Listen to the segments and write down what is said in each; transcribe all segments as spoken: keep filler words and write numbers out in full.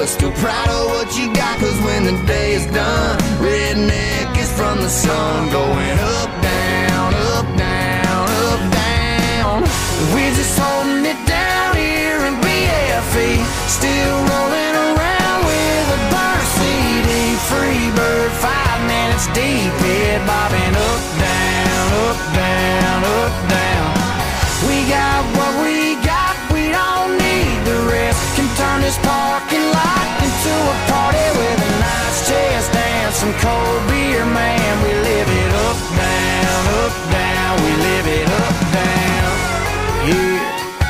but still proud of what you got. Cause when the day is done, redneck is from the sun. Going up, down, up, down, up, down. We're just holding it down here in B F E. Still rolling around with a burner C D. Free bird, five minutes deep. Head bobbing up, down, up, down, up, down. We got what we got, we don't need the rest. Can turn this parking lot into a party with a nice chest and some cold beer, man. We live it up, down, up, down. We live it up, down, yeah.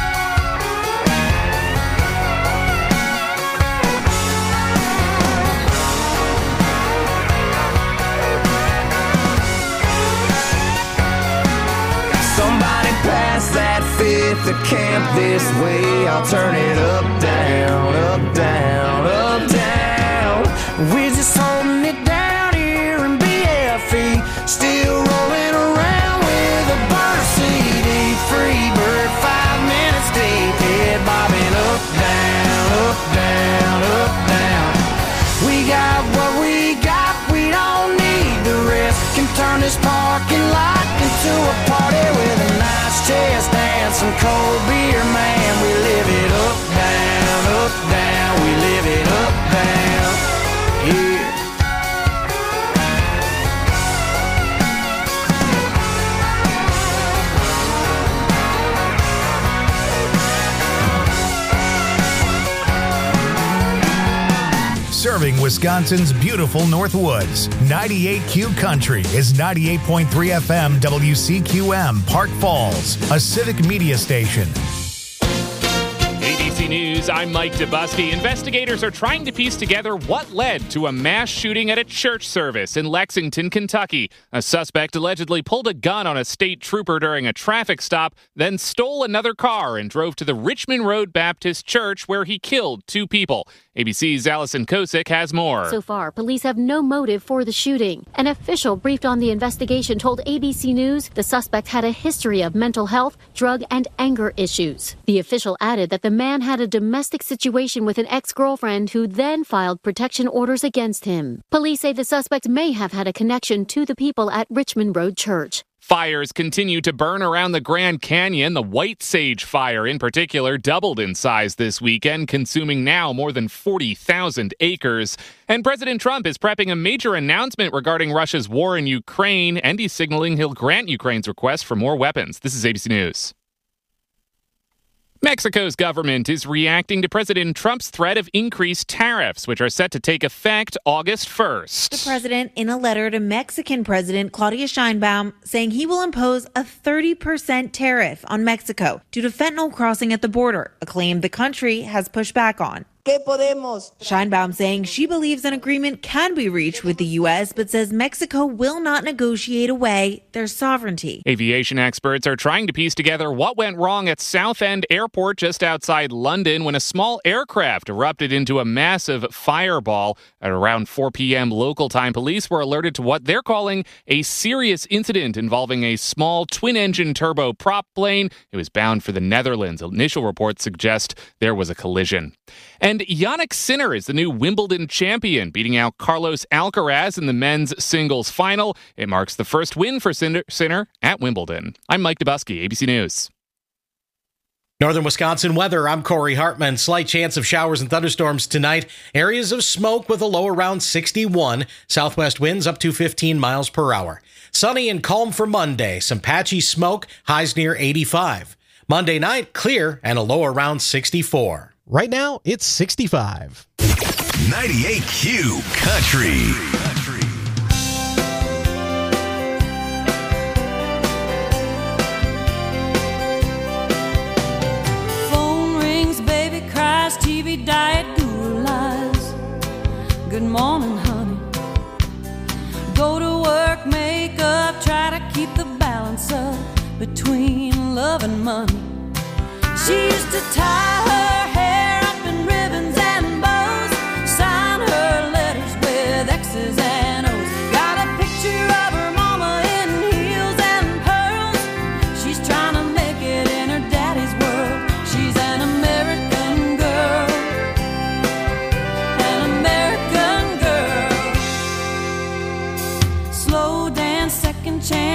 Somebody pass that fifth to camp this way. I'll turn it up, down, up, down, up, down. We're just holding it down here in B F E. Still rolling around with a burner C D. Free bird, five minutes deep. Head bobbing up, down, up, down, up, down. We got what we got, we don't need the rest. Can turn this parking lot into a party with a nice chest and some cold beer, man. We live it up, down, up, down. We live it up, down, yeah. Serving Wisconsin's beautiful Northwoods. ninety-eight Q Country is ninety-eight point three F M W C Q M, Park Falls, a civic media station. A B C News, I'm Mike Dubusky. Investigators are trying to piece together what led to a mass shooting at a church service in Lexington, Kentucky. A suspect allegedly pulled a gun on a state trooper during a traffic stop, then stole another car and drove to the Richmond Road Baptist Church where he killed two people. A B C's Allison Kosick has more. So far, police have no motive for the shooting. An official briefed on the investigation told A B C News the suspect had a history of mental health, drug, and anger issues. The official added that the man had a domestic situation with an ex-girlfriend who then filed protection orders against him. Police say the suspect may have had a connection to the people at Richmond Road Church. Fires continue to burn around the Grand Canyon. The White Sage Fire, in particular, doubled in size this weekend, consuming now more than forty thousand acres. And President Trump is prepping a major announcement regarding Russia's war in Ukraine, and he's signaling he'll grant Ukraine's request for more weapons. This is A B C News. Mexico's government is reacting to President Trump's threat of increased tariffs, which are set to take effect August first. The president, in a letter to Mexican President Claudia Sheinbaum, saying he will impose a thirty percent tariff on Mexico due to fentanyl crossing at the border, a claim the country has pushed back on. Sheinbaum saying she believes an agreement can be reached with the U S, but says Mexico will not negotiate away their sovereignty. Aviation experts are trying to piece together what went wrong at Southend Airport just outside London when a small aircraft erupted into a massive fireball. At around four p.m. local time, police were alerted to what they're calling a serious incident involving a small twin-engine turboprop plane. It was bound for the Netherlands. Initial reports suggest there was a collision. And Jannik Sinner is the new Wimbledon champion, beating out Carlos Alcaraz in the men's singles final. It marks the first win for Sinner at Wimbledon. I'm Mike Dubusky, A B C News. Northern Wisconsin weather, I'm Corey Hartman. Slight chance of showers and thunderstorms tonight. Areas of smoke with a low around sixty-one. Southwest winds up to fifteen miles per hour. Sunny and calm for Monday. Some patchy smoke, highs near eighty-five. Monday night, clear and a low around sixty-four. Right now, it's sixty-five. ninety-eight Q Country. Phone rings, baby cries, T V diet, Google lies. Good morning, honey. Go to work, make up, try to keep the balance up between love and money. She used to tie her hair up in ribbons and bows, sign her letters with X's and O's. Got a picture of her mama in heels and pearls. She's trying to make it in her daddy's world. She's an American girl.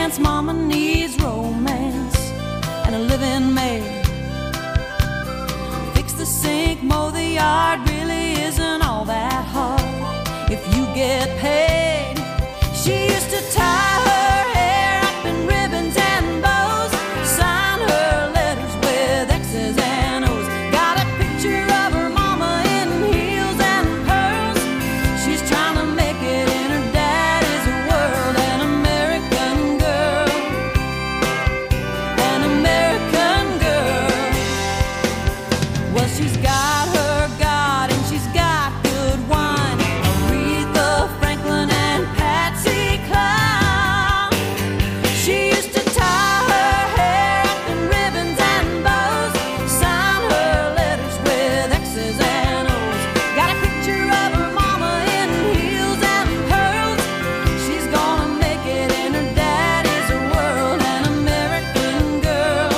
chance. Mama needs romance and a living maid. Fix the sink, mow the yard, really isn't all that hard if you get paid. She used to tie her hair up in ribbons and bows, sign her letters with X's and O's. Got a picture of her mama in heels and pearls. She's trying to make it in her daddy's world. An American girl, an American girl. Well, she's got her God and she's got good wine. Aretha Franklin and Patsy Cline. She used to tie her hair up in ribbons and bows, sign her letters with X's and O's. Got a picture of her mama in heels and pearls. She's gonna make it in her daddy's world. An American girl,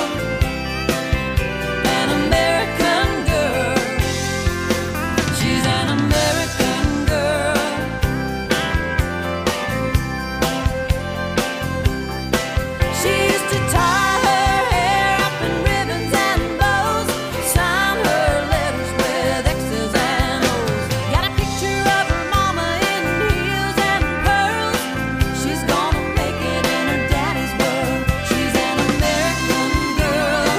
an American girl. She's an American girl. She used to tie her hair up in ribbons and bows, sign her letters with X's and O's. Got a picture of her mama in heels and pearls. She's gonna make it in her daddy's world. She's an American girl,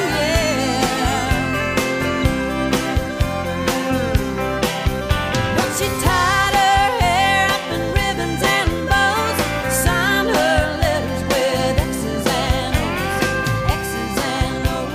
yeah. But she tied her hair up in ribbons and bows, signed her letters with X's and O's, X's and O's,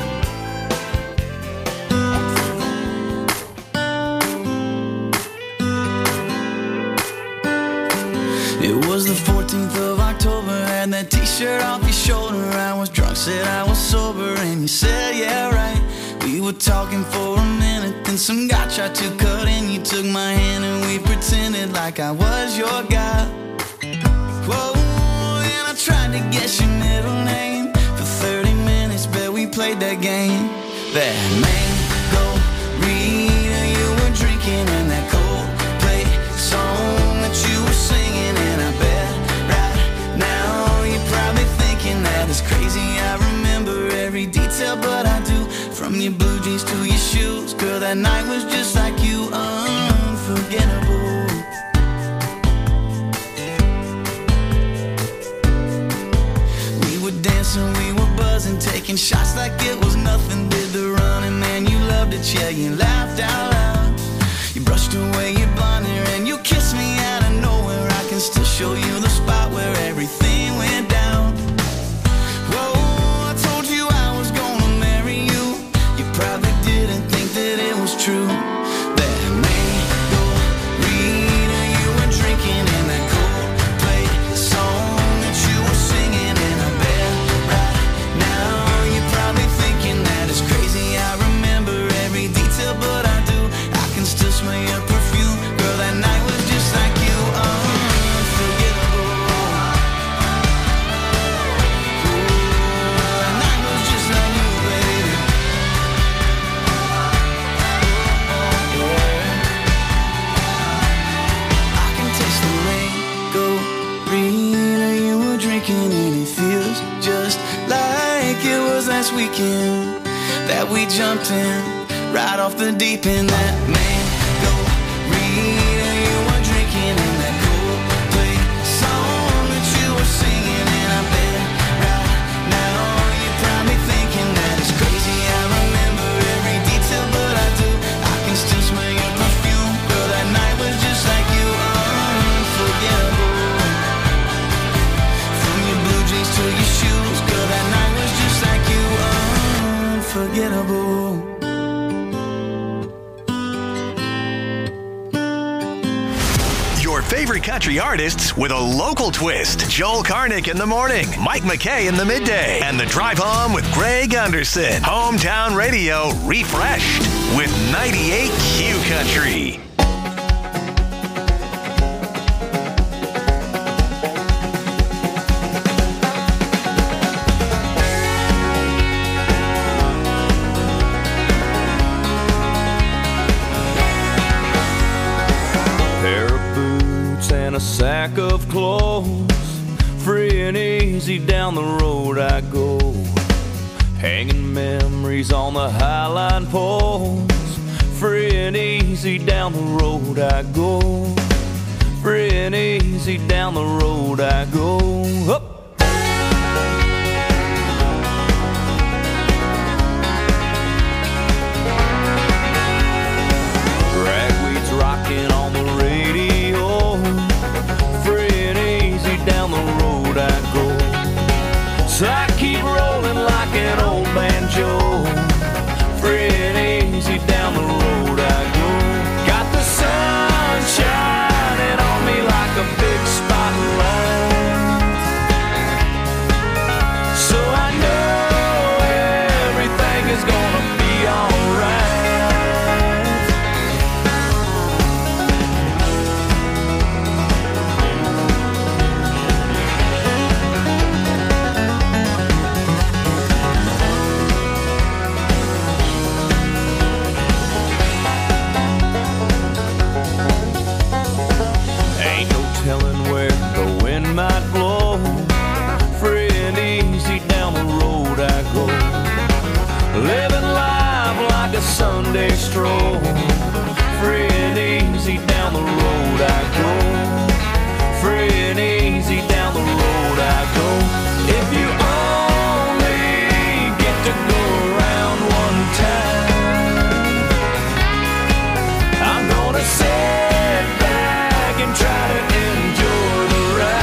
It was the fourteenth of October, had that t-shirt off your shoulder. I was drunk, said I was sober, and you said, yeah, right. We were talking for a minute, then some guy tried to cut in. You took my hand and we pretended like I was your guy. Whoa, and I tried to guess your middle name. For thirty minutes, bet we played that game. That mango Rita you were drinking, and that Coldplay song that you were singing. And I bet right now you're probably thinking that it's crazy I remember every detail, but I do. From your blue jeans to your shoes, girl, that night was just like you, unforgettable. We were dancing, we were buzzing, taking shots like it was nothing. Did the running, man, you loved it, yeah, you laughed out loud. You brushed away your blonde hair and you kissed me out of nowhere. I can still show you the spot where everything went down. Whoa, I told you I was gonna marry you. You probably didn't think that it was true. That mango Rita you were drinking, and that Coldplay song that you were singing. And I bet right now you're probably thinking that it's crazy I remember every detail, but I do. I can still smell your perfume, girl, that night was just like you, unforgettable. Ooh, that night was just like you, baby. Oh, yeah. I can taste the mango Rita you were drinking, and it feels just like it was last weekend that we jumped in right off the deep end. That mango Rita you were drinking, and that Coldplay song that you were singing. And I bet right now you're probably thinking that it's crazy I remember every detail, but I do. I can still smell your perfume, girl, that night was just like you, unforgettable. From your blue jeans to your shoes, girl, that night was just like you, unforgettable. Your favorite country artists with a local twist. Joel Karnick in the morning, Mike McKay in the midday, and the drive home with Greg Anderson. Hometown radio refreshed with ninety-eight Q Country. Pair of boots and a sack of clothes, free and easy down the road I go, hanging memories on the highline poles. Free and easy down the road I go, free and easy down the road I go. Up. Ragweed's rocking on the radio, free and easy down the road I go. So I keep rolling like an old banjo, free and easy down the road I go. Got the sun shining on me like a big spotlight, so I know everything is gonna be alright. Might blow, free and easy down the road I go, living life like a Sunday stroll, free and easy down the road I go, free and easy down the road I go. If you only get to go around one time, I'm gonna sit back and try to enjoy the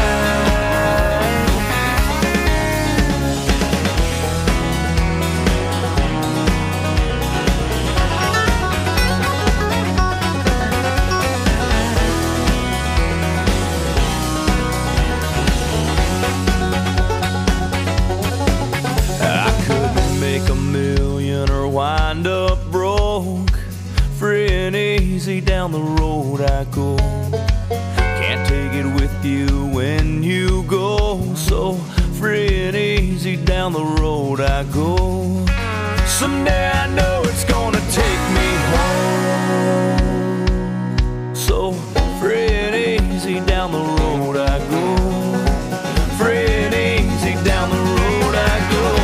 wind up broke, free and easy down the road I go. Can't take it with you when you go, so free and easy down the road I go. Someday I know it's gonna take me home, so free and easy down the road I go, free and easy down the road I go.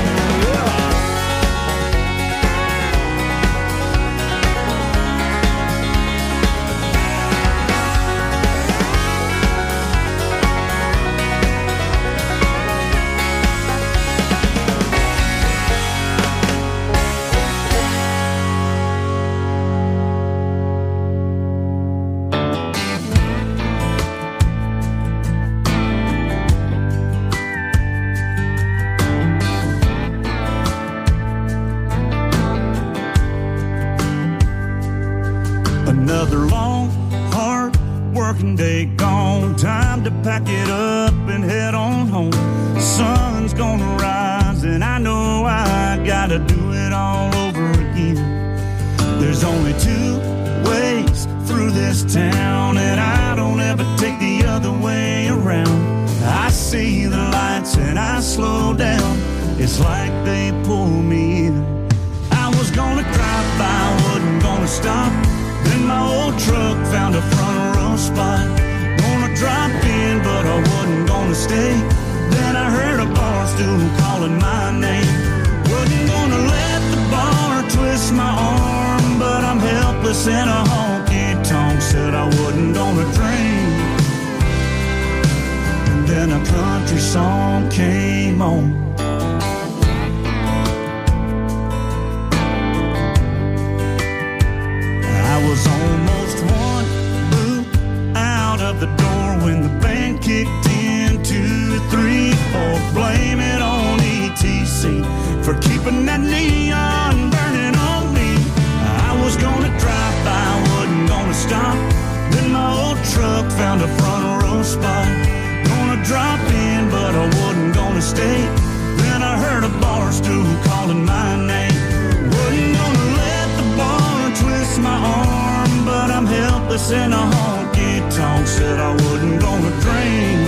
Another long, hard working day gone. Time to pack it up and head on home. Sun's gonna rise and I know I gotta do it all over again. There's only two ways through this town, and I don't ever take the other way around. I see the lights and I slow down. It's like they pull me in. I was gonna drive by, wasn't gonna stop. Then my old truck found a front row spot. Gonna drop in, but I wasn't gonna stay. Then I heard a bar stool calling my name. Wasn't gonna let the bar twist my arm, but I'm helpless in a honky-tonk. Said I wasn't gonna drink. And then a country song came on. I was almost one boot out of the door when the band kicked in. Two, three, four, blame it on E T C for keeping that neon burning on me. I was gonna drive by, wasn't gonna stop. Then my old truck found a front row spot. Gonna drop in, but I wasn't gonna stay. Then I heard a bar stool calling my name. Wasn't gonna let the bar twist my arm, but I'm helpless in a honky-tonk. Said I wasn't gonna drink.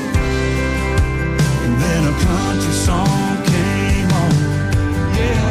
And then a country song came on. Yeah.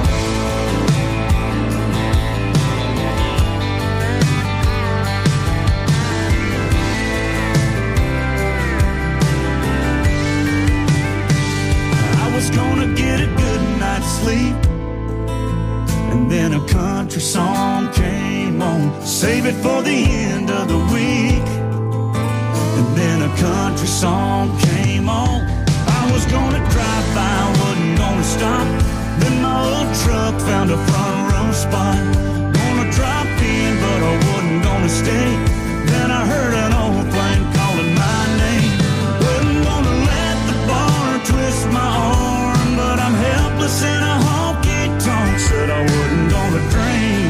waited for the end of the week, and then a country song came on. I was gonna drive by, wasn't gonna stop. Then my old truck found a front row spot. Gonna drop in, but I wasn't gonna stay. Then I heard an old flame calling my name. Wasn't gonna let the bar twist my arm, but I'm helpless in a honky tonk. Said I wasn't gonna drink,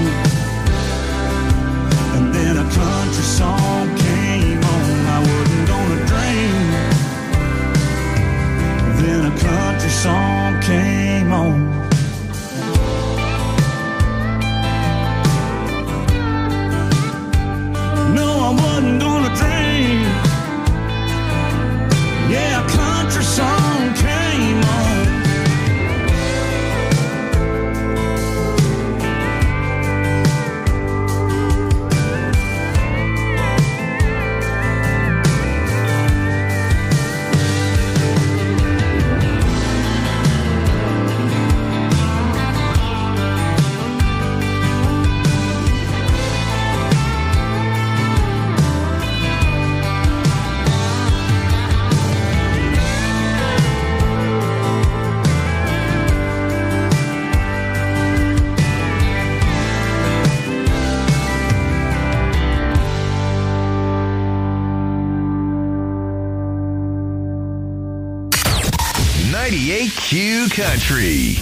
and then a country song came on. I wasn't gonna drink, then a country song came on. No, I wasn't gonna drink. Yeah, a country song came on. ninety-eight Q Country.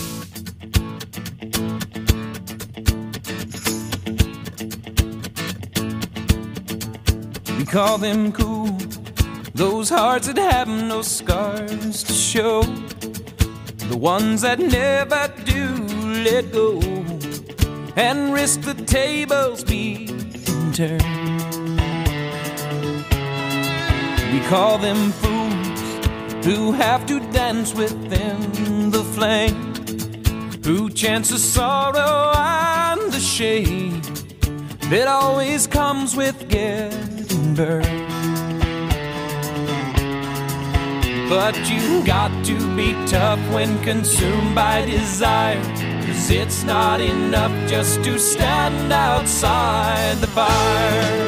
We call them cool, those hearts that have no scars to show, the ones that never do let go and risk the tables being turned. We call them fools who have to dance within the flame, who chance the sorrow and the shame that always comes with getting burned. But you got to be tough when consumed by desire, 'cause it's not enough just to stand outside the fire.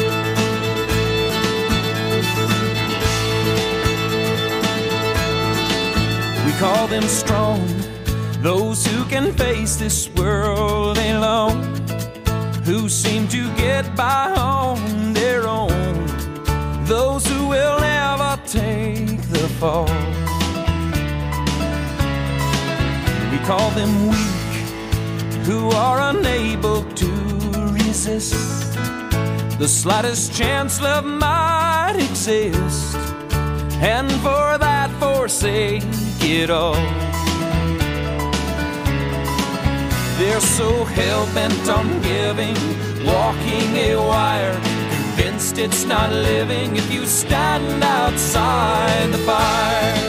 We call them strong, those who can face this world alone, who seem to get by on their own, those who will never take the fall. We call them weak, who are unable to resist the slightest chance love might exist, and for that forsake it all. They're so hell-bent on giving, walking a wire, convinced it's not living if you stand outside the fire.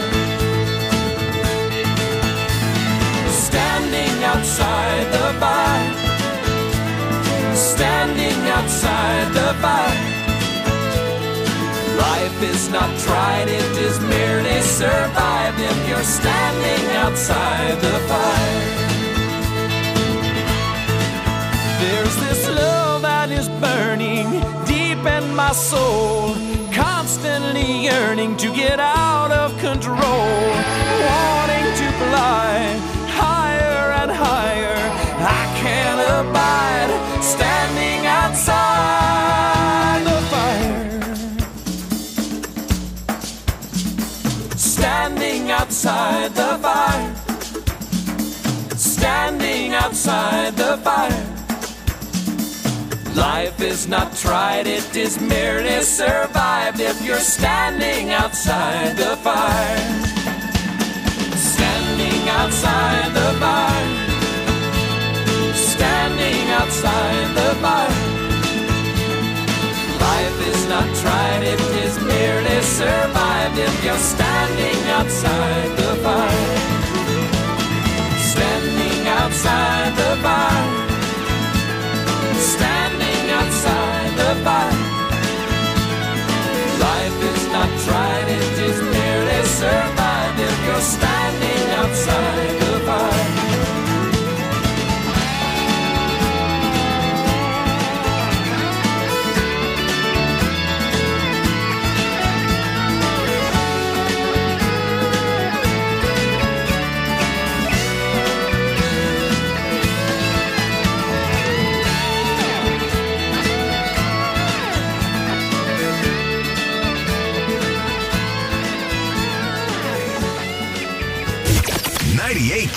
Standing outside the fire, standing outside the fire. Life is not tried, it is merely survived if you're standing outside the fire. There's this love that is burning deep in my soul, constantly yearning to get out of control, wanting to fly higher and higher. I can't abide standing outside the fire. Standing outside the fire, standing outside the fire. Life is not tried, it is merely survived if you're standing outside the fire. Standing outside the fire, standing outside the fire. Life is not tried, it is merely survived if you're standing outside the fire. Standing outside the fire, standing outside the fire. Life is not tried, it is merely survived if you're standing outside the fire.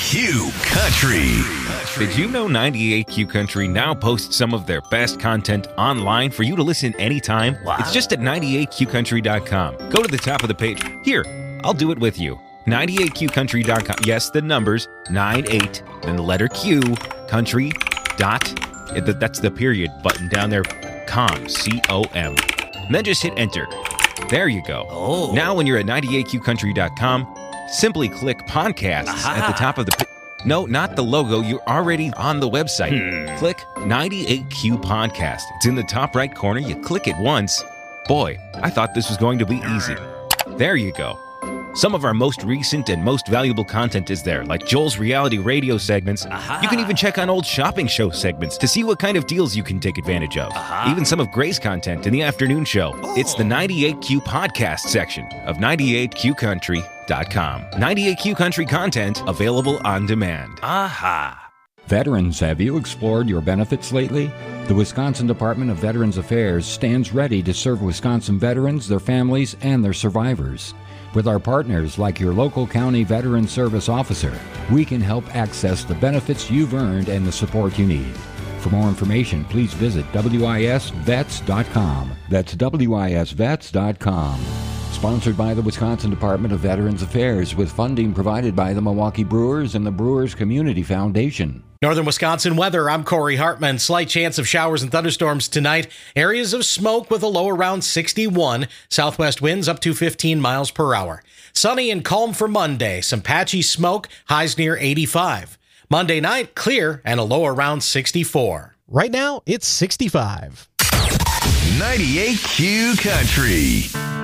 Q Country. Did you know ninety-eight Q Country now posts some of their best content online for you to listen anytime? Wow. It's just at ninety-eight Q country dot com. Go to the top of the page. Here, I'll do it with you. ninety-eight Q country dot com. Yes, the numbers, ninety-eight, then the letter Q, country, dot, that's the period button down there, com, C O M. And then just hit enter. There you go. Oh. Now when you're at ninety-eight Q country dot com, simply click podcasts Aha. at the top of the page. No, not the logo. You're already on the website. Hmm. Click ninety-eight Q Podcast. It's in the top right corner. You click it once. Boy, I thought this was going to be easy. There you go. Some of our most recent and most valuable content is there, like Joel's reality radio segments. Aha. You can even check on old shopping show segments to see what kind of deals you can take advantage of. Aha. Even some of Gray's content in the afternoon show. Oh. It's the ninety-eight Q Podcast section of ninety-eight Q country dot com. ninety-eight Q Country content available on demand. Aha! Veterans, have you explored your benefits lately? The Wisconsin Department of Veterans Affairs stands ready to serve Wisconsin veterans, their families, and their survivors. With our partners like your local county veteran service officer, we can help access the benefits you've earned and the support you need. For more information, please visit W I S vets dot com. That's W I S vets dot com. Sponsored by the Wisconsin Department of Veterans Affairs with funding provided by the Milwaukee Brewers and the Brewers Community Foundation. Northern Wisconsin weather, I'm Corey Hartman. Slight chance of showers and thunderstorms tonight. Areas of smoke with a low around sixty-one. Southwest winds up to fifteen miles per hour. Sunny and calm for Monday. Some patchy smoke, highs near eighty-five. Monday night, clear and a low around sixty-four. Right now, it's sixty-five. ninety-eight Q Country.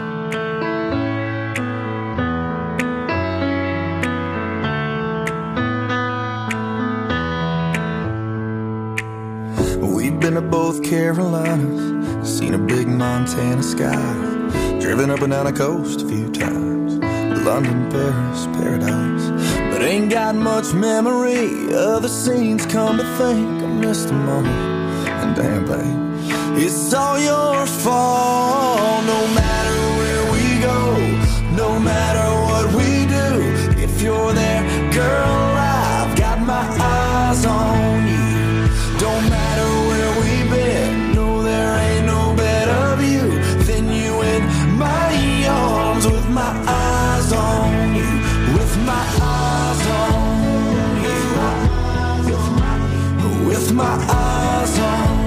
We've been to both Carolinas, seen a big Montana sky, driven up and down the coast a few times, London, Paris, paradise, but ain't got much memory of the scenes. Come to think, I missed them all, and damn babe, it's all your fault. No matter where we go, no matter what we do, if you're there, girl, I've got my eyes on you. Don't matter where we've been, no, there ain't no better view than you in my arms, with my eyes on you, with my eyes on you, with my eyes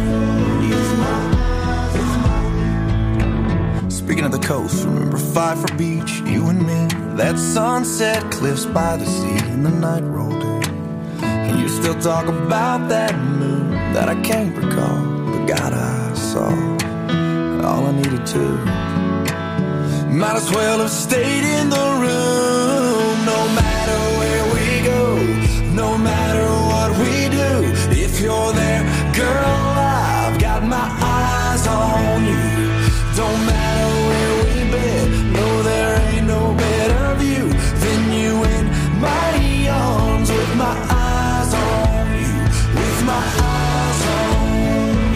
on you. Speaking of the coast, remember Pfeiffer Beach, you and me, that sunset, cliffs by the sea, and the night rolled in. You still talk about that moon that I can't recall, but God, I saw all I needed to. Might as well have stayed in the room. No matter where we go, no matter what we do, if you're there, girl, I've got my eyes on you. Don't matter where we've been, no, there ain't no better view than you in my arms, with my eyes on you, with my eyes on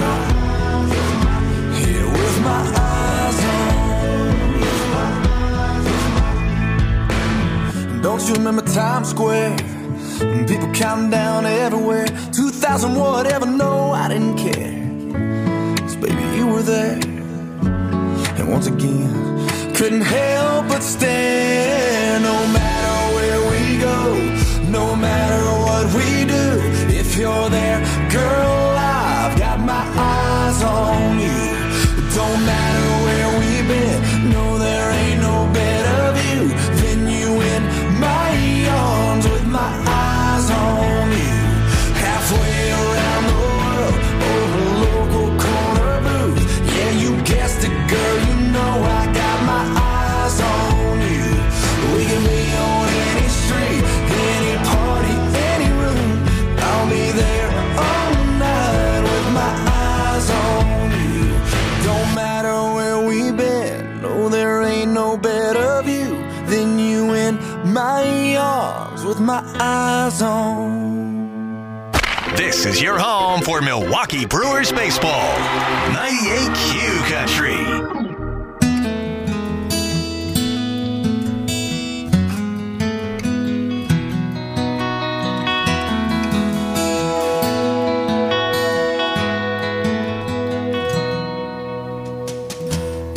you, yeah, with my eyes on you. Don't you remember Times Square? And people counting down everywhere, two thousand whatever, no, I didn't care, 'cause baby, you were there. And once again, couldn't help but stare. No matter where we go, no matter what we do, if you're there, girl, I've got my eyes on you. Don't matter where we've been, no, there ain't no better view than you in my arms, with my eyes on you. Halfway around the world, over local corner booth, yeah, you guessed it, girl, you know I got my eyes on you. We can be on any street, any party, any room, I'll be there all night with my eyes on you. Don't matter where we've been, no, there ain't no better view than you in my arms, with my eyes on. This is your home for Milwaukee Brewers baseball. ninety-eight Q Country.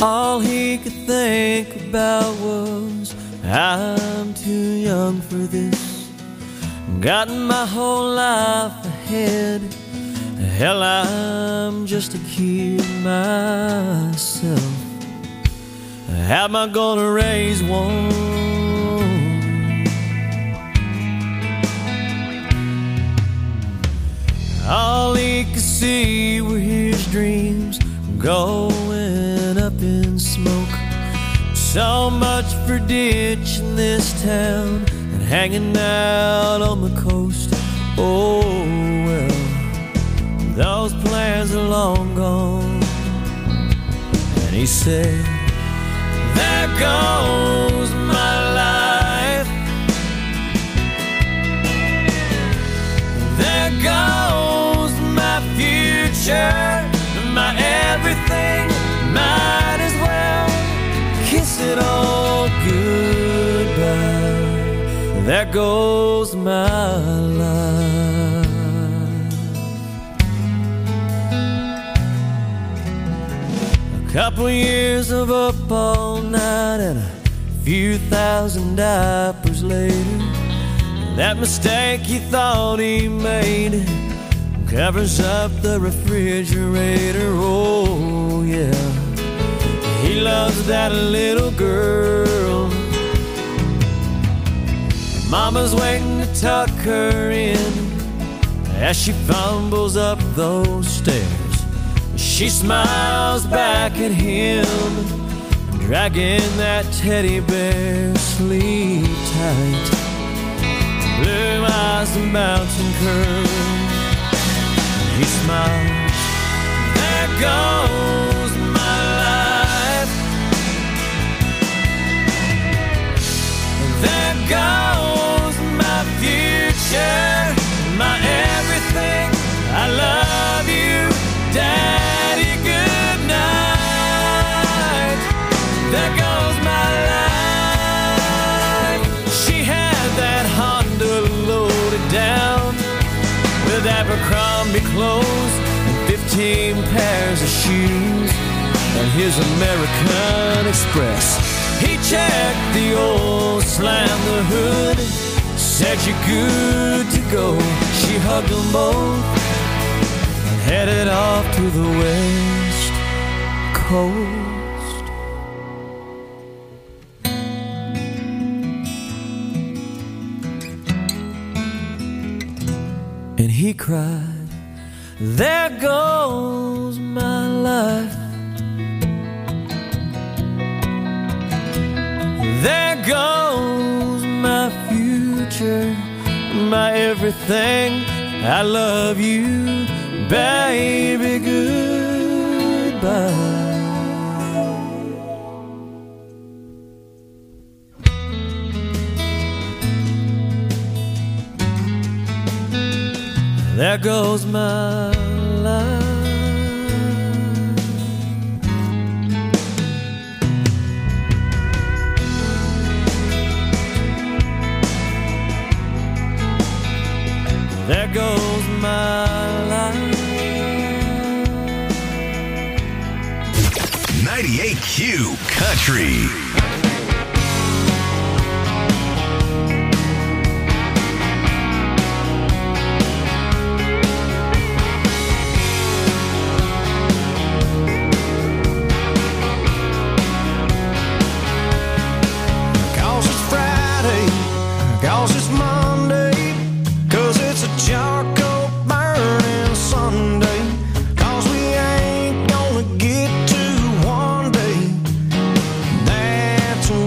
All he could think about was, I'm too young for this. Got my whole life ahead. Hell, I'm just a kid myself. How am I gonna raise one? All he could see were his dreams going up in smoke. So much for ditching this town and hanging out on the coast. Oh well, those plans are long gone. And he said, there goes my life. There goes my future, my everything. Might as well kiss it all goodbye. There goes my life. A couple years of up all night and a few thousand diapers later, that mistake he thought he made covers up the refrigerator. Oh yeah, he loves that little girl. Mama's waiting to tuck her in as she fumbles up those stairs. She smiles back at him, dragging that teddy bear. Sleep tight, blue eyes and mountain curls. He smiles, there goes my life. There goes my future, my everything. I love you, Daddy, good night. There goes my life. She had that Honda loaded down with Abercrombie clothes and fifteen pairs of shoes and his American Express. He checked the oil, slammed the hood, said you're good to go. She hugged them both and headed off to the West Coast. And he cried, there goes my life. There goes my future, my everything. I love you, baby, goodbye. There goes my life. There goes my life. ninety-eight Q Country. Cause it's Friday, cause it's Monday, cause it's a charcoal burning Sunday, cause we ain't gonna get to one day. That's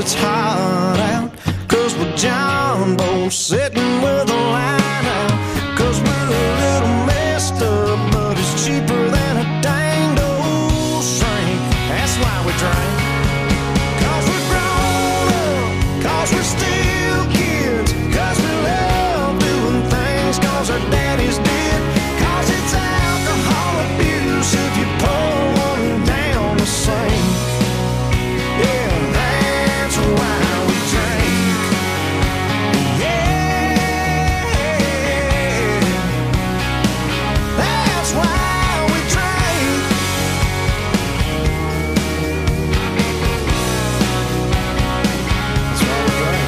it's hot out, 'cause we're John Bones sitting with a line out. 'Cause we're a little messed up, but it's cheaper than a danged old shrink. That's why we drink. 'Cause we're grown up, 'cause we're still kids, 'cause we love doing things 'cause our daddies did. 'Cause it's alcohol abuse if you pour one down the sink. Yeah, that's why we drink. Yeah, that's why we drink. That's why we drink.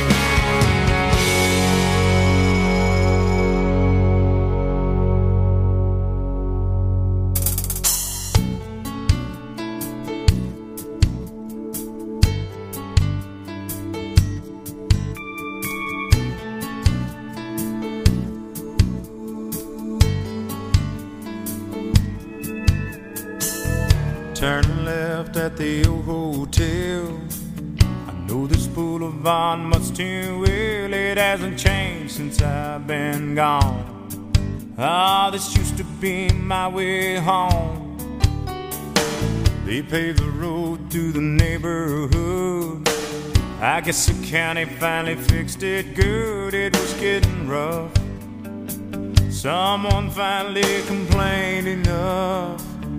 Turn left at the old hotel. I know this boulevard much too well. It hasn't changed since I've been gone. Ah, this used to be my way home. They paved the road through the neighborhood. I guess the county finally fixed it good. It was getting rough. Someone finally complained enough.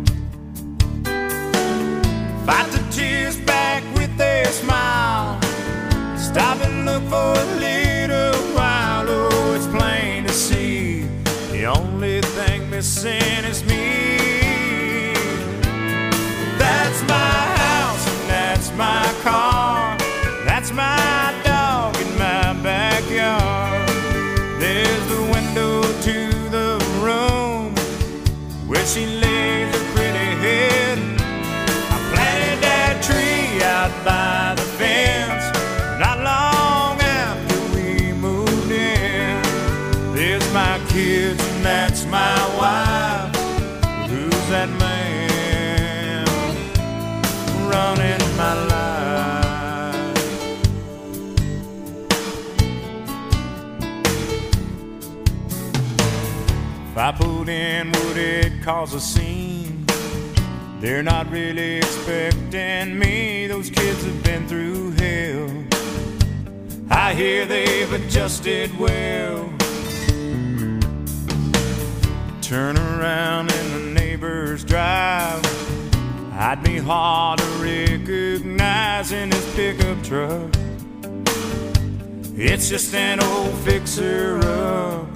Fight the tears back with a smile. Stop and look for a little while. Oh, it's plain to see the only thing missing is me. That's my house and that's my car. That's my dog in my backyard. There's the window to the room where she lays her pretty head. I planted that tree out by the fence not long after we moved in. There's my kids and that's my wife. Who's that man running my life? If I put in, would it cause a scene? They're not really expecting me. Those kids have been through hell. I hear they've adjusted well. Turn around in the neighbor's drive. I'd be hard to recognize in his pickup truck. It's just an old fixer-up.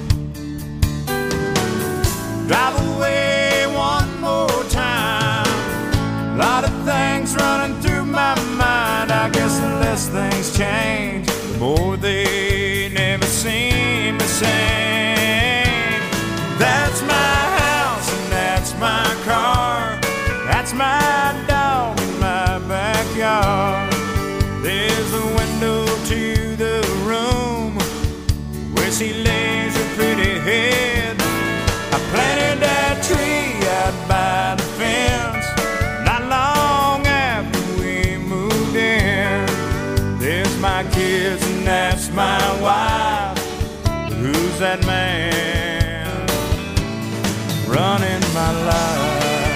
Drive away one more time. A lot of things running through my mind. I guess the less things change, the more they never seem the same. That's my house and that's my car. That's my dog in my backyard. There's a window to the room where she lays her pretty head. I planted that tree out by the fence not long after we moved in. There's my kids and that's my wife. Who's that man running my life?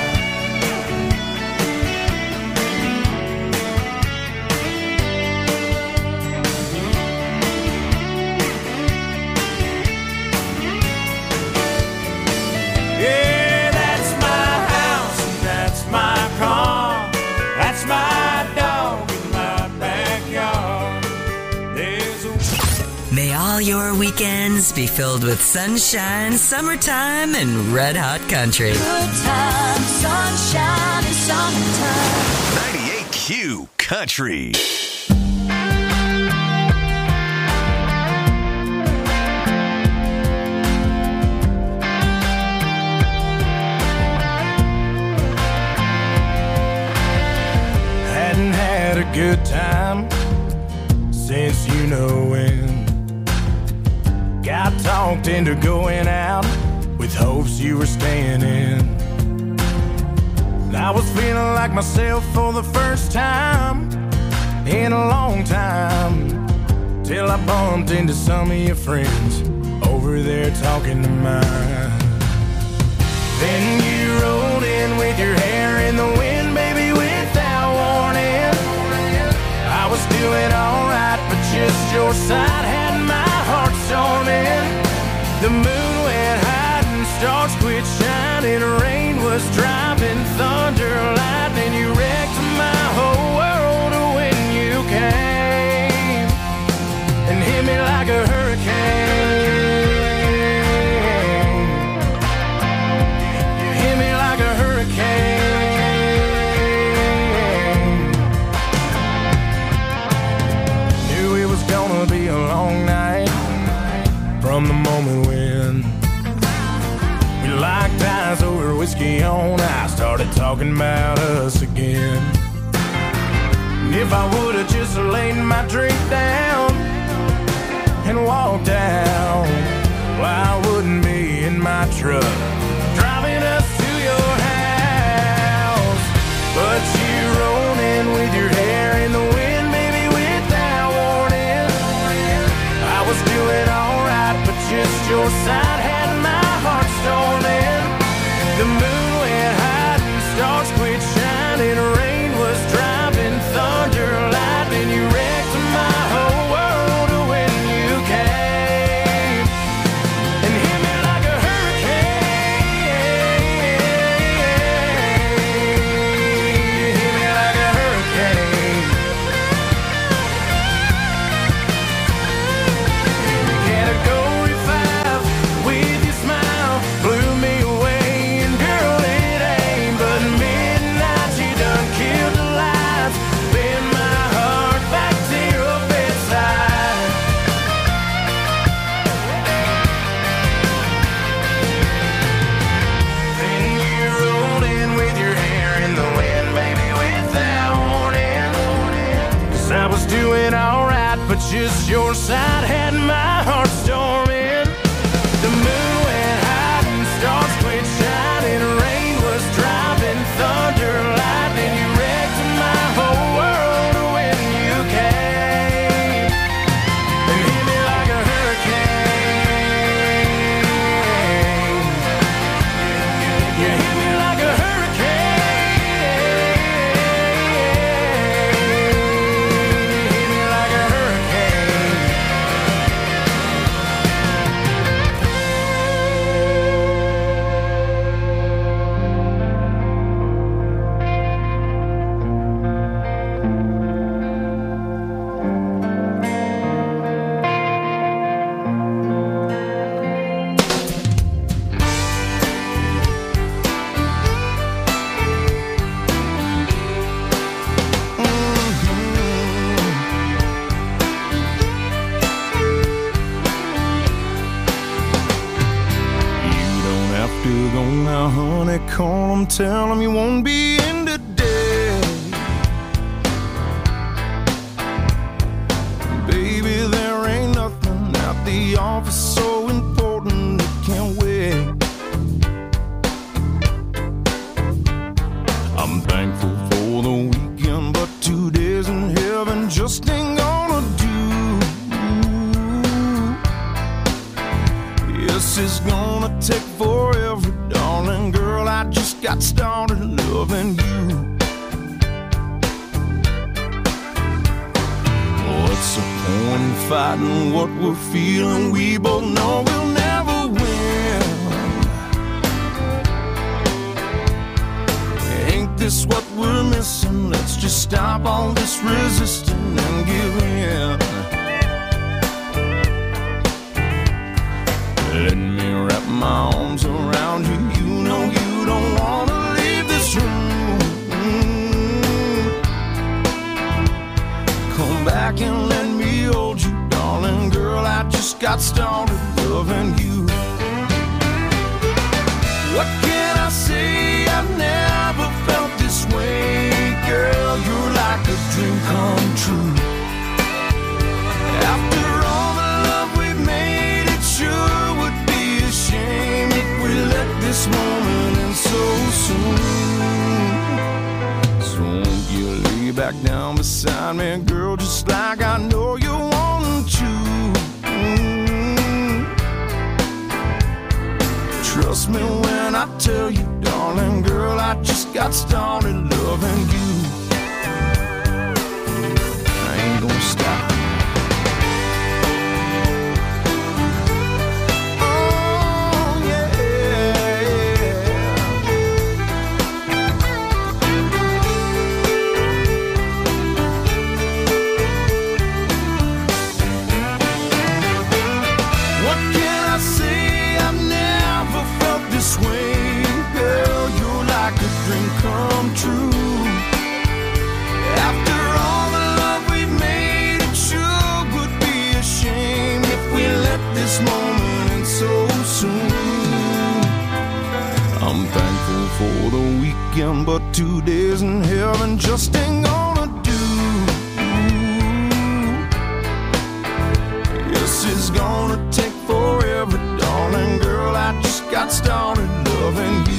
Yeah, that's my house and that's my car. That's my dog in my backyard. There's a... May all your weekends be filled with sunshine, summertime, and red hot country. Good time, sunshine, and summertime. ninety-eight Q Country. Hadn't had a good time since you know when. Got talked into going out with hopes you were staying in. I was feeling like myself for the first time. in a long time, till I bumped into some of your friends over there talking to mine. Then you rolled in with your hair in the wind, baby, without warning. I was doing alright, but just your side had my heart storming. The moon went high and stars quit shining. Rain was driving, thunder, lightning. You wrecked my whole world when you came and hit me like a hurricane. You hit me like a hurricane. Knew it was gonna be a long night from the moment when we locked eyes over whiskey on ice, started talking about us again. And if I would've just laid my drink down and walked out, well, I wouldn't be in my truck driving us to your house. But you rolled in with your hair in the wind, baby, without warning. I was doing alright, but just your side had my heart storming. The moon went high and stars quit shining. Rain was driving, thunder, lightning. You wrecked my whole world when you came and hit me like a hurricane. Hit me like a hurricane. Category five with your smile blew me away, and girl, it ain't but midnight. You done killed the lights, bend my heart back to your bedside. Then you rolled in with your hair in the wind, baby, without warning. 'Cause I was doing alright, but just your side had my heart storming. The moon went high and stars quit shining. Rain was driving, thunder, lightning. You wrecked my whole world when you came and hit me like a hurricane. You hit me like a hurricane. Hit me like a hurricane. You don't have to go now, honey. Call 'em, tell 'em you won't be in today. Baby, there ain't nothing at the office so important it can't wait. I'm thankful for the weekend, but two days in heaven just ain't gonna do. Yes, it's gonna take forever, darling girl. I just got started loving you. What's the point in fighting what we're feeling? We both know we'll never win. Ain't this what we're missing? Let's just stop all this resisting and give in. Let me wrap my arms around you. You know you don't wanna leave this room. Come back and let me hold you, darling girl. I just got started loving you. What can I say? I've never felt this way, girl. You're like a dream come true. After all the love we've made, it sure would be a shame if we let this moment end so soon. So won't you lay back down beside me, girl, just like I know you want to. Mm. Trust me when I tell you, darling, girl, I just got started loving you. I ain't gonna stop. Come true. After all the love we've made, it sure would be a shame if we let this moment end so soon. I'm thankful for the weekend, but two days in heaven just ain't gonna do. Yes, it's gonna take forever, darling girl. I just got started loving you.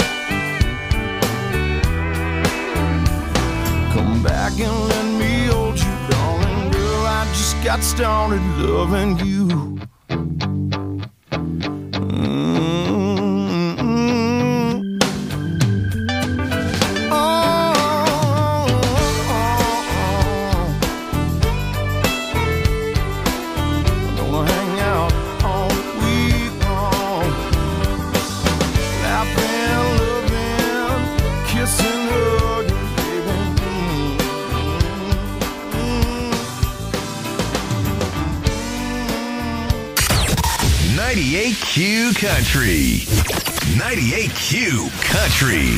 Come back and let me hold you, darling girl. I just got started loving you. ninety-eight Q Country. ninety-eight Q Country.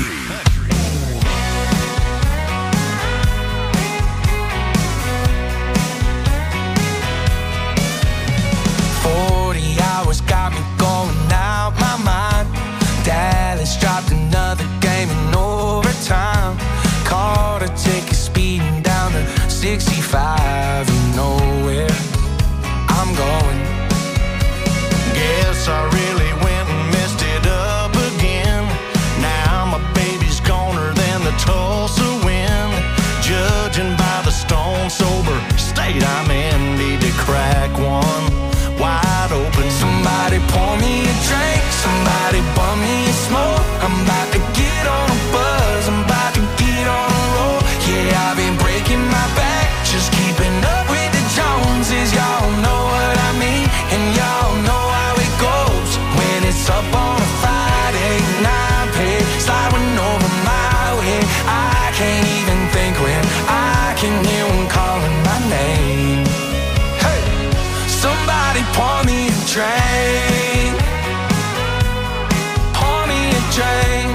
forty hours got me going out my mind. Dallas dropped another game in overtime. Caught a ticket speeding down to sixty-five. You know where I'm going. Guess I really went and messed it up again. Now my baby's goner than the Tulsa wind. Judging by the stone sober state I'm in, need to crack one wide open. Somebody pour me a drink, somebody bum me a smoke. I'm about to get on a buzz, I'm about to get on a roll. Yeah, I've been breaking my back, just keeping up with the Joneses. Y'all know what I mean, and y'all know how it goes. When it's up on a Friday night, pay sliding over my way. I can't even think when I can hear one calling my name. Hey, somebody pour me a drink, pour me a drink.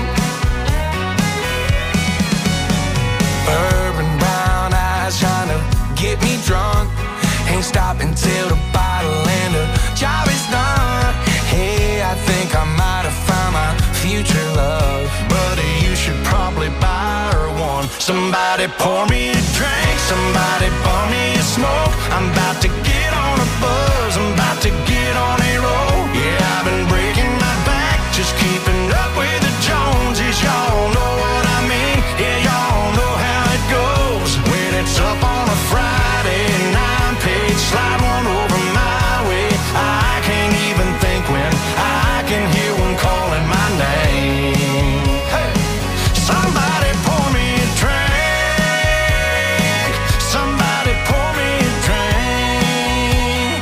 Urban brown eyes trying to get me drunk. Ain't stopping till the bottle and the job is done. Hey, I think I might have found my future love. Buddy, you should probably buy her one. Somebody pour me a drink, somebody pour me a smoke. I'm about to get on a buzz, I'm about to get on a roll. Yeah, I've been breaking my back, just keeping up with the Joneses. Y'all know what I mean, yeah, y'all know how it goes. When it's up on a Friday night, page slide one over my way. I can't even think when I can hear one calling my name. Hey, somebody pour me a drink, somebody pour me a drink.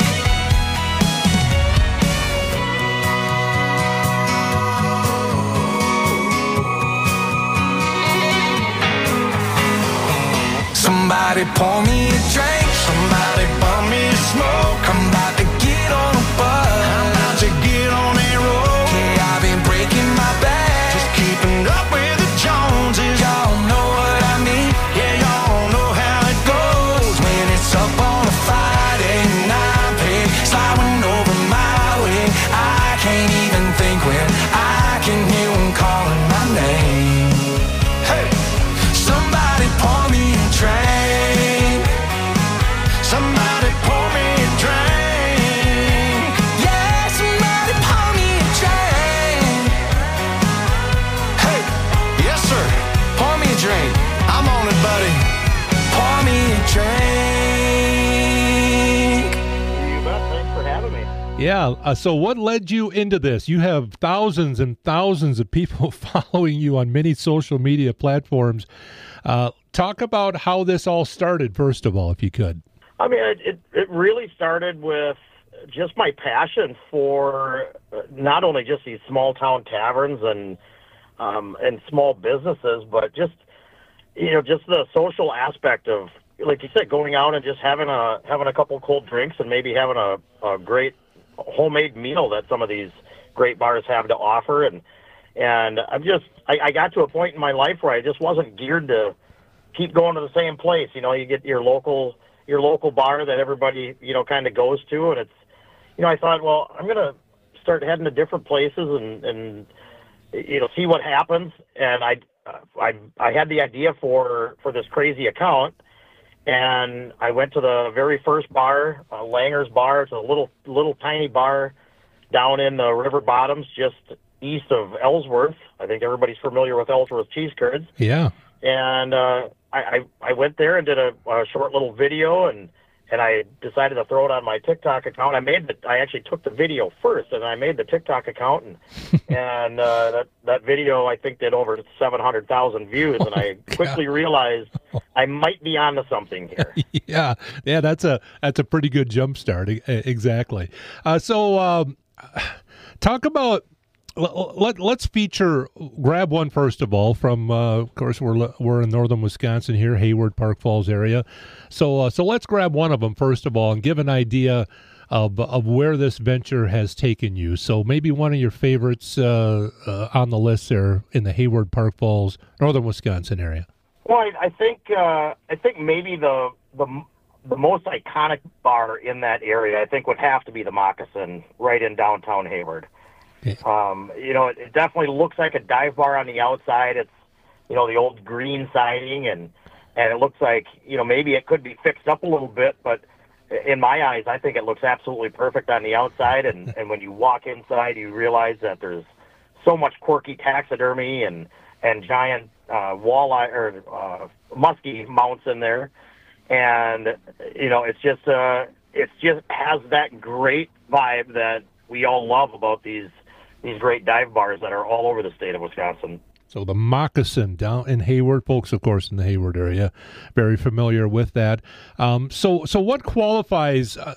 Somebody pour me a drink, somebody pour me a smoke. I'm about to get on a buzz, I'm about to get on a roll. Yeah, I've been breaking my back, just keeping up with the Joneses. Y'all know what I mean, yeah, y'all know how it goes. When it's up on a Friday night, pay sliding over my way. I can't even think when I can hear one calling my name. Hey, somebody pour me a drink, somebody pour me a drink. Yeah, somebody pour me a drink. Hey, yes sir, pour me a drink. I'm on it, buddy. drink. You bet. Thanks for having me. Yeah. Uh, so what led you into this? You have thousands and thousands of people following you on many social media platforms. Uh, talk about how this all started, first of all, if you could. I mean, it, it, it really started with just my passion for not only just these small town taverns and um, and small businesses, but just, you know, just the social aspect of, like you said, going out and just having a having a couple cold drinks and maybe having a, a great homemade meal that some of these great bars have to offer. And and I'm just I, I got to a point in my life where I just wasn't geared to keep going to the same place. You know, you get your local your local bar that everybody, you know, kind of goes to, and it's, you know, I thought, well, I'm gonna start heading to different places and and you know, see what happens. And I I I had the idea for for this crazy account. And I went to the very first bar, uh, Langer's Bar. It's a little, little tiny bar down in the river bottoms, just east of Ellsworth. I think everybody's familiar with Ellsworth cheese curds. Yeah. And uh, I, I, I went there and did a, a short little video, and and I decided to throw it on my TikTok account. I made the, I actually took the video first, and I made the TikTok account, and and uh, that that video I think did over seven hundred thousand views, oh, and I quickly God. realized I might be onto something here. yeah, yeah, that's a that's a pretty good jump start. Exactly. Uh, so, um, talk about. Let, let's feature, grab one first of all from, uh, of course, we're we're in northern Wisconsin here, Hayward, Park Falls area. So uh, so let's grab one of them first of all and give an idea of of where this venture has taken you. So maybe one of your favorites uh, uh, on the list there in the Hayward, Park Falls, northern Wisconsin area. Well, I, I think uh, I think maybe the the the most iconic bar in that area, I think, would have to be the Moccasin right in downtown Hayward. Um, you know, it, it definitely looks like a dive bar on the outside. It's, you know, the old green siding, and and it looks like, you know, maybe it could be fixed up a little bit, but in my eyes, I think it looks absolutely perfect on the outside. And, and when you walk inside, you realize that there's so much quirky taxidermy and and giant uh, walleye or uh, muskie mounts in there, and you know, it's just uh, it's just has that great vibe that we all love about these. these great dive bars that are all over the state of Wisconsin. So the Moccasin down in Hayward, folks, of course, in the Hayward area, very familiar with that. Um, so, so what qualifies? Uh,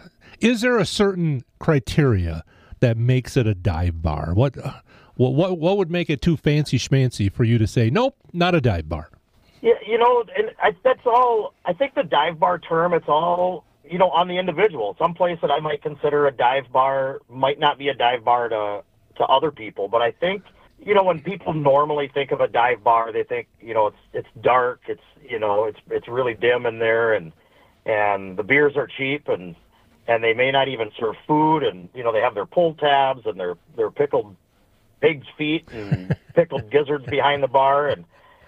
is there a certain criteria that makes it a dive bar? What, uh, what, what, what would make it too fancy schmancy for you to say, nope, not a dive bar? Yeah, you know, and I, that's all. I think the dive bar term, it's all, you know, on the individual. Some place that I might consider a dive bar might not be a dive bar to. to other people. But I think, you know, when people normally think of a dive bar, they think, you know, it's it's dark, it's, you know, it's it's really dim in there, and and the beers are cheap, and and they may not even serve food, and, you know, they have their pull tabs and their their pickled pig's feet and pickled gizzards behind the bar, and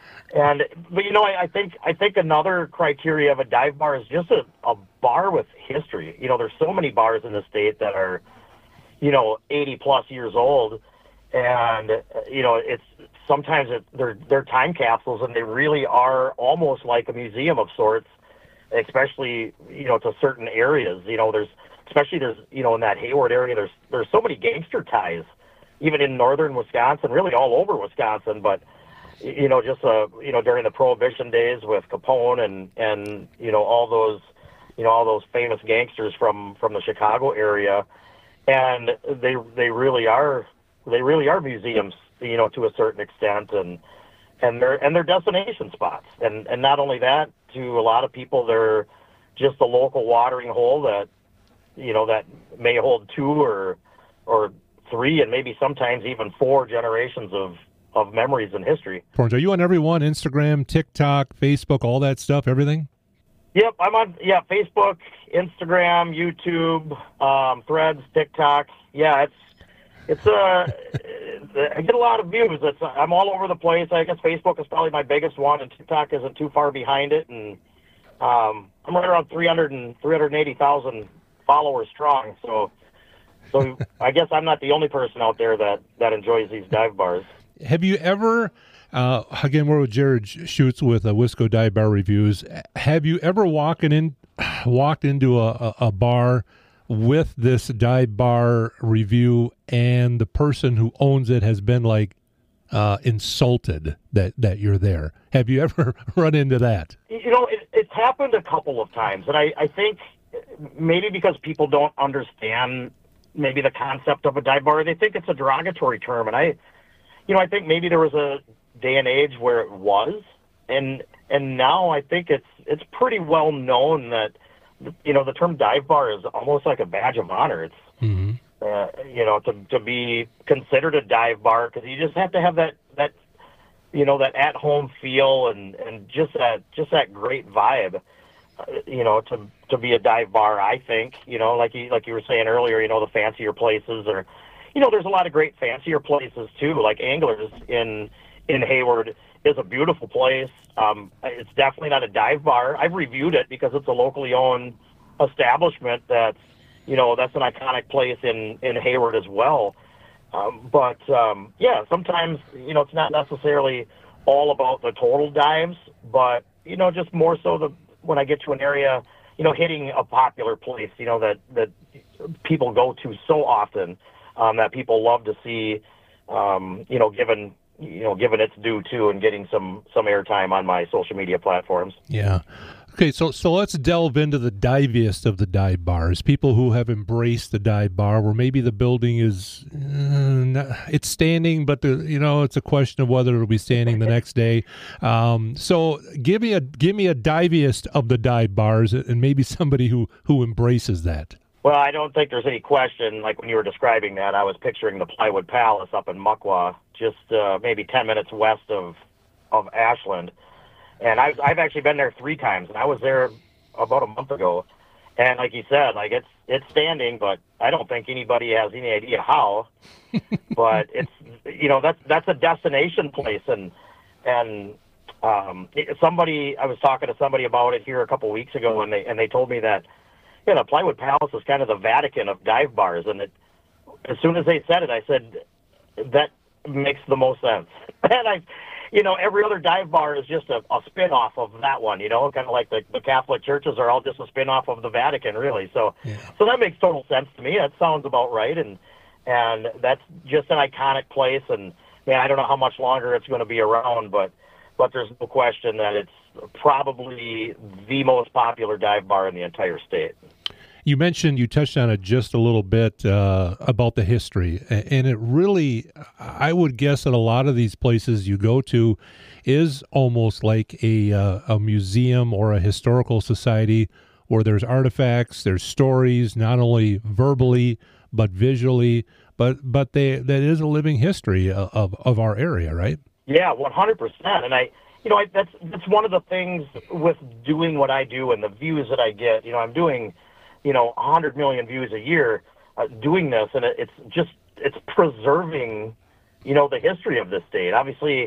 and but you know, I, I think I think another criteria of a dive bar is just a, a bar with history. You know, there's so many bars in the state that are, you know, eighty plus years old, and uh, you know, it's sometimes it, they're they're time capsules, and they really are almost like a museum of sorts, especially, you know, to certain areas. You know, there's especially there's you know in that Hayward area, there's there's so many gangster ties, even in northern Wisconsin, really all over Wisconsin. But you know, just uh, you know, during the Prohibition days with Capone and and you know all those you know all those famous gangsters from from the Chicago area. And they they really are they really are museums, you know, to a certain extent, and and they're and they're destination spots. And and not only that, to a lot of people, they're just a local watering hole that, you know, that may hold two or or three and maybe sometimes even four generations of, of memories and history. Are you on every one? Instagram, TikTok, Facebook, all that stuff, everything? Yep, I'm on, yeah, Facebook, Instagram, YouTube, um, Threads, TikTok. Yeah, it's, it's, uh, I get a lot of views. It's, I'm all over the place. I guess Facebook is probably my biggest one, and TikTok isn't too far behind it. And um, I'm right around three hundred and three hundred eighty thousand followers strong. So, so I guess I'm not the only person out there that, that enjoys these dive bars. Have you ever... Uh, again, we're with Jared Schutz with uh, Wisco Dive Bar Reviews. Have you ever walking in, walked into a, a, a bar with this dive bar review, and the person who owns it has been like uh, insulted that, that you're there? Have you ever run into that? You know, it, it's happened a couple of times, and I, I think maybe because people don't understand maybe the concept of a dive bar, they think it's a derogatory term, and I, you know, I think maybe there was a day and age where it was, and and now I think it's it's pretty well known that, you know, the term dive bar is almost like a badge of honor. It's mm-hmm. uh, you know, to to be considered a dive bar, because you just have to have that that you know, that at home feel and and just that just that great vibe. Uh, you know, to to be a dive bar, I think, you know, like you like you were saying earlier, you know, the fancier places, or, you know, there's a lot of great fancier places too, like Anglers in in Hayward is a beautiful place. Um, it's definitely not a dive bar. I've reviewed it because it's a locally owned establishment that's, you know, that's an iconic place in, in Hayward as well. Um, but, um, yeah, sometimes, you know, it's not necessarily all about the total dives, but, you know, just more so the when I get to an area, you know, hitting a popular place, you know, that, that people go to so often, um, that people love to see, um, you know, given, you know, given its due too, and getting some, some airtime on my social media platforms. Yeah. Okay, so so let's delve into the diviest of the dive bars. People who have embraced the dive bar, where maybe the building is uh, not, it's standing, but the, you know, it's a question of whether it'll be standing the next day. Um, so give me a give me a diviest of the dive bars, and maybe somebody who who embraces that. Well, I don't think there's any question. Like when you were describing that, I was picturing the Plywood Palace up in Muckwa, just uh, maybe ten minutes west of of Ashland. And I've, I've actually been there three times, and I was there about a month ago. And like you said, like it's it's standing, but I don't think anybody has any idea how. But it's, you know, that's that's a destination place, and and um, somebody I was talking to somebody about it here a couple weeks ago, and they and they told me that, you know, Plywood Palace is kind of the Vatican of dive bars. And it, as soon as they said it, I said that makes the most sense. And I. You know, every other dive bar is just a, a spin-off of that one, you know, kind of like the, the Catholic churches are all just a spin-off of the Vatican, really. So yeah. so that makes total sense to me. That sounds about right, and and that's just an iconic place, and, man, I don't know how much longer it's going to be around, but, but there's no question that it's probably the most popular dive bar in the entire state. You mentioned, you touched on it just a little bit uh, about the history, and it really, I would guess that a lot of these places you go to is almost like a uh, a museum or a historical society where there's artifacts, there's stories, not only verbally but visually, but but they that is a living history of of our area, right? Yeah, one hundred percent. And I, you know, I, that's that's one of the things with doing what I do and the views that I get. You know, I'm doing, you know, one hundred million views a year uh, doing this, and it, it's just, it's preserving, you know, the history of this state. Obviously,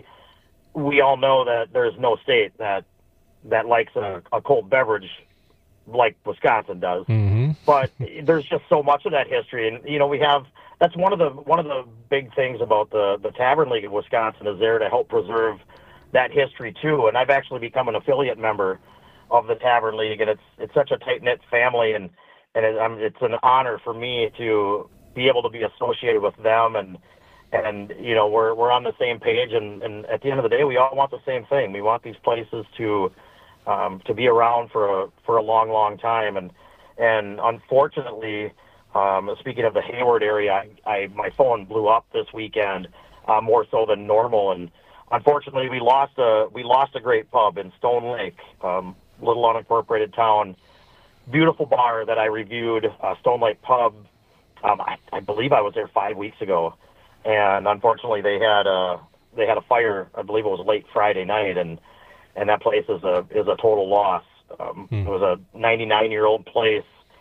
we all know that there's no state that that likes a, a cold beverage like Wisconsin does. Mm-hmm. But there's just so much of that history, and, you know, we have, that's one of the one of the big things about the, the Tavern League of Wisconsin is there to help preserve that history, too. And I've actually become an affiliate member of the Tavern League, and it's it's such a tight-knit family, and and it, um, it's an honor for me to be able to be associated with them, and and you know, we're we're on the same page, and, and at the end of the day, we all want the same thing. We want these places to um, to be around for a for a long, long time, and and unfortunately, um, speaking of the Hayward area, I, I my phone blew up this weekend, uh, more so than normal, and unfortunately, we lost a we lost a great pub in Stone Lake. Um, little unincorporated town, beautiful bar that I reviewed, uh, Stone Lake Pub. Um, I, I believe I was there five weeks ago, and unfortunately they had a they had a fire. I believe it was late Friday night, and and that place is a is a total loss. Um, mm. It was a ninety-nine year old place,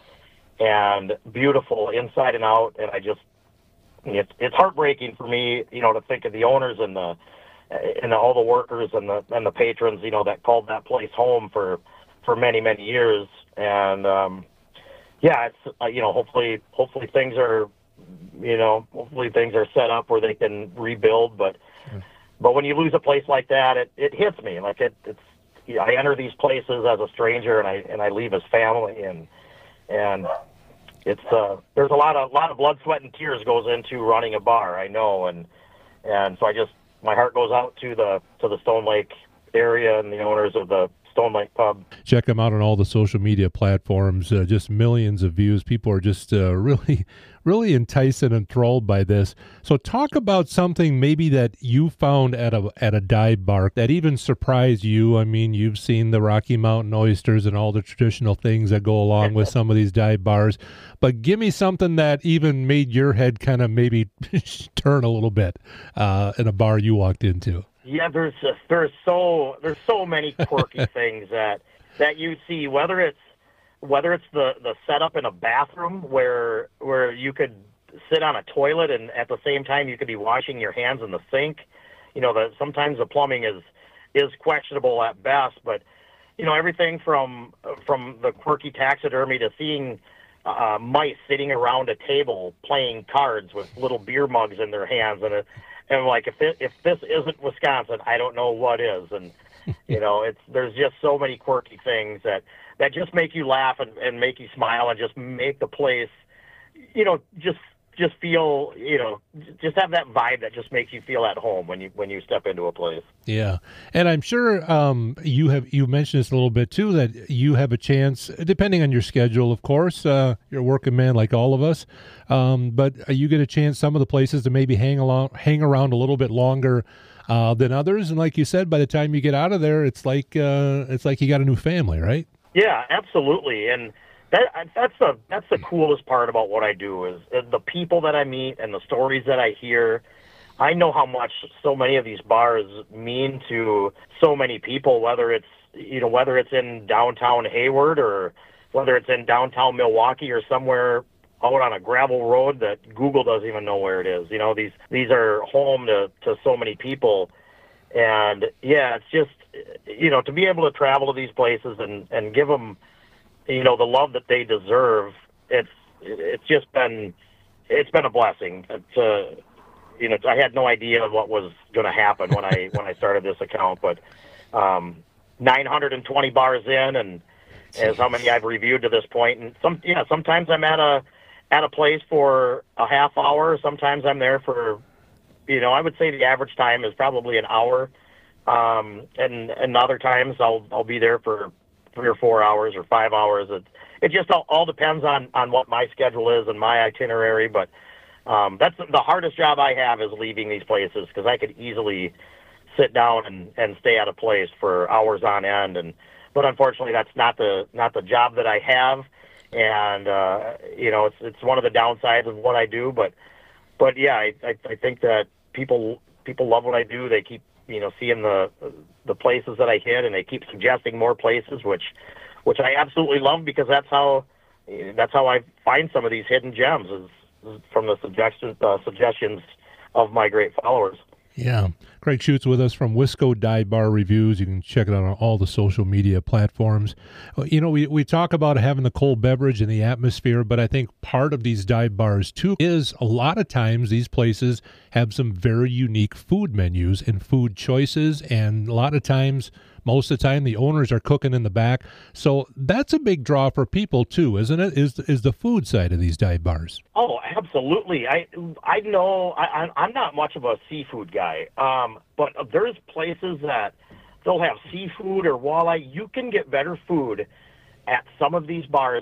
and beautiful inside and out. And I just it's it's heartbreaking for me, you know, to think of the owners and the and all the workers and the and the patrons, you know, that called that place home for for many many years. And um, yeah, it's uh, you know, hopefully hopefully things are, you know, hopefully things are set up where they can rebuild. But but when you lose a place like that, it, it hits me. Like it, it's, you know, I enter these places as a stranger, and I and I leave as family, and and it's uh, there's a lot of lot of blood, sweat, and tears goes into running a bar. I know, and and so I just my heart goes out to the to the Stone Lake area and the owners of the Stone Lake Pub. Check them out on all the social media platforms. Uh, just millions of views. People are just uh, really, really enticed and enthralled by this. So talk about something maybe that you found at a at a dive bar that even surprised you. I mean, you've seen the Rocky Mountain oysters and all the traditional things that go along with some of these dive bars. But give me something that even made your head kind of maybe turn a little bit uh, in a bar you walked into. Yeah, there's just, there's so there's so many quirky things that that you see. Whether it's whether it's the, the setup in a bathroom where where you could sit on a toilet and at the same time you could be washing your hands in the sink. You know, that sometimes the plumbing is is questionable at best. But you know, everything from from the quirky taxidermy to seeing uh, mice sitting around a table playing cards with little beer mugs in their hands and a And like if it, if this isn't Wisconsin, I don't know what is. And you know, it's there's just so many quirky things that, that just make you laugh and, and make you smile and just make the place, you know, just just feel, you know, just have that vibe that just makes you feel at home when you when you step into a place. Yeah, and I'm sure um, you have you mentioned this a little bit too, that you have a chance, depending on your schedule, of course. Uh, you're a working man like all of us, um, but you get a chance some of the places to maybe hang along, hang around a little bit longer uh, than others. And like you said, by the time you get out of there, it's like uh, it's like you got a new family, right? Yeah, absolutely, and. That, that's the that's the coolest part about what I do is the people that I meet and the stories that I hear. I know how much so many of these bars mean to so many people, whether it's you know whether it's in downtown Hayward or whether it's in downtown Milwaukee or somewhere out on a gravel road that Google doesn't even know where it is. You know, these these are home to, to so many people. And yeah, it's just, you know, to be able to travel to these places and, and give them, you know, the love that they deserve. It's it's just been it's been a blessing. To, you know, I had no idea what was going to happen when I when I started this account, but um, nine hundred twenty bars in, and is how many I've reviewed to this point. And some, yeah, sometimes I'm at a at a place for a half hour. Sometimes I'm there for, you know, I would say the average time is probably an hour, um, and and other times I'll I'll be there for three or four hours or five hours. It, it just all, all depends on, on what my schedule is and my itinerary. But um, that's the hardest job I have is leaving these places, because I could easily sit down and, and stay at a place for hours on end. And but unfortunately, that's not the not the job that I have. And uh, you know, it's it's one of the downsides of what I do. But but yeah, I, I, I think that people people love what I do. They keep, you know, seeing the the places that I hit, and they keep suggesting more places, which which I absolutely love, because that's how that's how I find some of these hidden gems, is, is from the suggestions uh, suggestions of my great followers. Yeah. Craig Schutz with us from Wisco Dive Bar Reviews. You can check it out on all the social media platforms. You know, we, we talk about having the cold beverage and the atmosphere, but I think part of these dive bars, too, is a lot of times these places have some very unique food menus and food choices, and a lot of times, most of the time, the owners are cooking in the back. So that's a big draw for people, too, isn't it? Is is the food side of these dive bars? Oh, absolutely. I I know I, I'm not much of a seafood guy, um, but there's places that they'll have seafood or walleye. You can get better food at some of these bars